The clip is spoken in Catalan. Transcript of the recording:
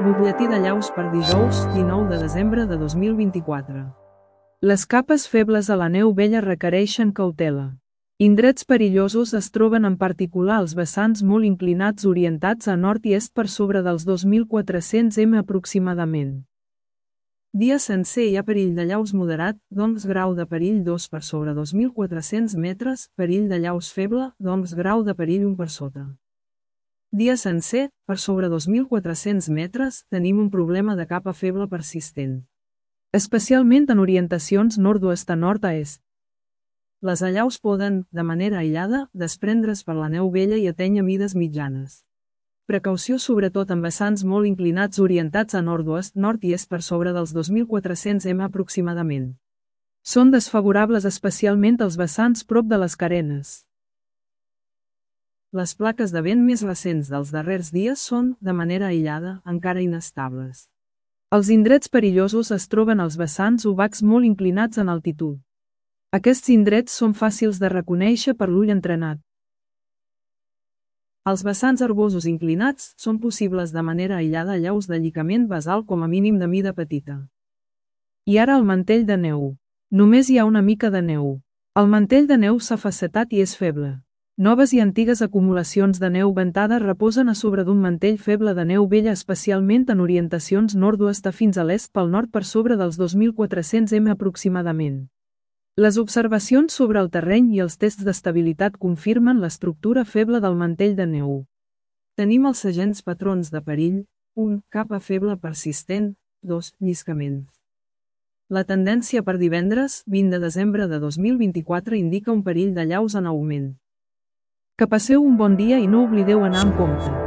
Butlletí de llaus per dijous, 19 de desembre de 2024. Les capes febles a la neu vella requereixen cautela. Indrets perillosos es troben en particular als vessants molt inclinats orientats a nord i est per sobre dels 2.400 m aproximadament. Dia sencer hi ha perill de llaus moderat, doncs grau de perill 2 per sobre 2.400 metres, perill de llaus feble, doncs grau de perill 1 per sota. Dia sencer, per sobre 2.400 metres, tenim un problema de capa feble persistent. Especialment en orientacions nord-oest a nord a est. Les allaus poden, de manera aïllada, desprendre's per la neu vella i atènyer mides mitjanes. Precaució sobretot en vessants molt inclinats orientats a nord-oest, nord i est per sobre dels 2.400 m aproximadament. Són desfavorables especialment els vessants prop de les carenes. Les plaques de vent més recents dels darrers dies són, de manera aïllada, encara inestables. Els indrets perillosos es troben als vessants obacs molt inclinats en altitud. Aquests indrets són fàcils de reconèixer per l'ull entrenat. Als vessants herbosos inclinats són possibles de manera aïllada llaus de llicament basal com a mínim de mida petita. I ara el mantell de neu. Només hi ha una mica de neu. El mantell de neu s'ha facetat i és feble. Noves i antigues acumulacions de neu ventada reposen a sobre d'un mantell feble de neu vella especialment en orientacions nord-oest fins a l'est pel nord per sobre dels 2.400 m aproximadament. Les observacions sobre el terreny i els tests d'estabilitat confirmen l'estructura feble del mantell de neu. Tenim els següents patrons de perill: 1. Capa feble persistent, 2. Lliscaments. La tendència per divendres, 20 de desembre de 2024 indica un perill de llaus en augment. Que passeu un bon dia i no oblideu anar amb compte.